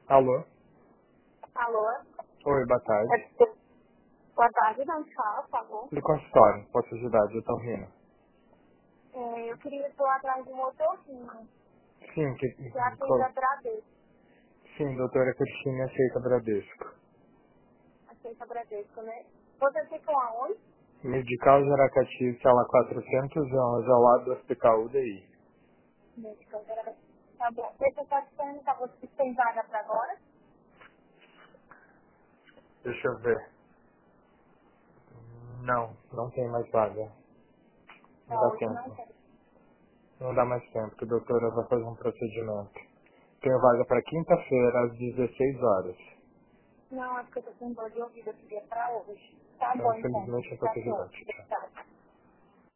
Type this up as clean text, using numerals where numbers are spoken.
Alô? Alô? Oi, boa tarde. Boa tarde, não fala, por favor. Do consultório, posso ajudar, eu tô rindo. Eu queria estou atrás de um motorzinho, Sim, que atende a Bradesco. sim, doutora Cristina aceita Bradesco. Aceita Bradesco, né? Vocês ficam aonde? Medical Jaracati, sala 411, ao lado do Hospital UDI. Médica Bradesco. Tá bom. Deixa eu só te perguntar, vocês têm vaga para agora? Deixa eu ver. Não, não tem mais vaga. Não Não, dá hoje não tempo. tem. Não dá mais tempo, que a doutora vai fazer um procedimento. Tenho vaga para quinta-feira, às 16 horas. Não, acho que eu tô com dor de ouvido, eu queria para hoje. Tá Então, bom, então. infelizmente, é Tá bom. possibilidade. Tchau. Obrigada.